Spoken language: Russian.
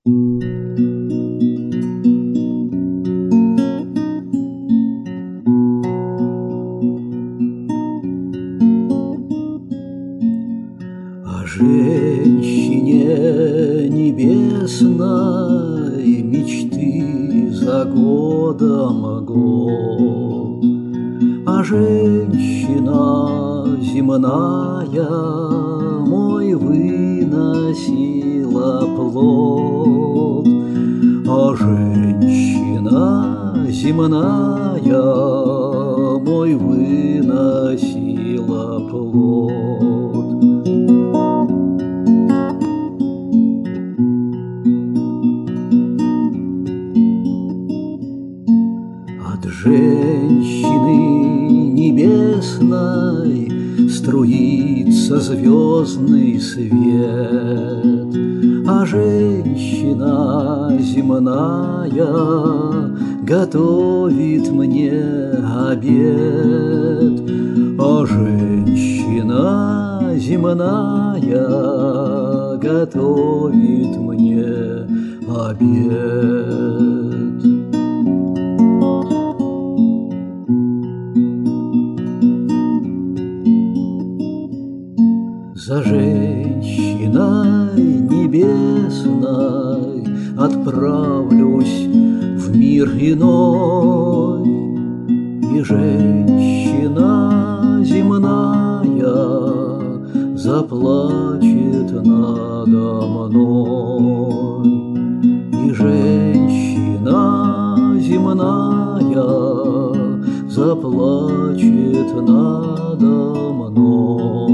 О женщине небесной мечты за годом год, а женщина земная мой выносила плод. А женщина земная мой выносила плод. От женщины небесной струится звездный свет, а женщина земная готовит мне обед. А женщина земная готовит мне обед. За женщиной небесной отправлюсь в мир иной, и женщина земная заплачет надо мной. И женщина земная заплачет надо мной.